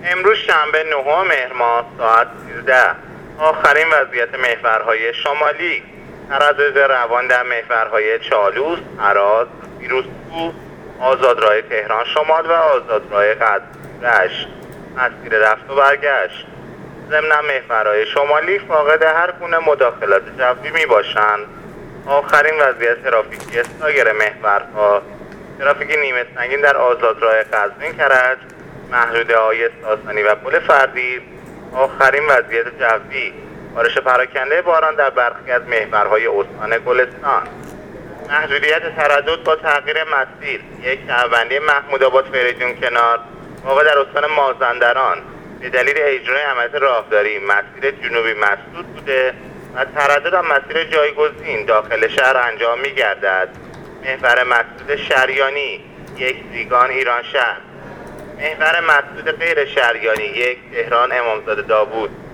امروز شنبه 9 مهر ماه ساعت 13 آخرین وضعیت محورهای شمالی. تردد روان در محورهای چالوس، هرات، پیروزکوه، آزادراه تهران شمال و آزادراه رشت. مسیر رفت و برگشت. ضمن محورهای شمالی فاقد هر گونه مداخلات جوی می باشند. آخرین وضعیت ترافیکی سایر محورها: ترافیک نیمه سنگین در آزادراه قزوین کرج، محدوده‌های ساسانی و پل فردید. آخرین وضعیت جوی: بارش پراکنده باران در برخی از محورهای استان گلستان. محدودیت تردد با تغییر مسیر: یک شهربندی محمودآباد فریدون کنار واقع در استان مازندران به دلیل اجرای عملیات راهداری مسیر جنوبی مسدود بوده و تردد از مسیر جایگزین داخل شهر انجام می‌گردد. محور مسدود شریانی: یک ریگان ایران شهر. محور مسدود غیر شریانی: یک تهران امامزاده داوود.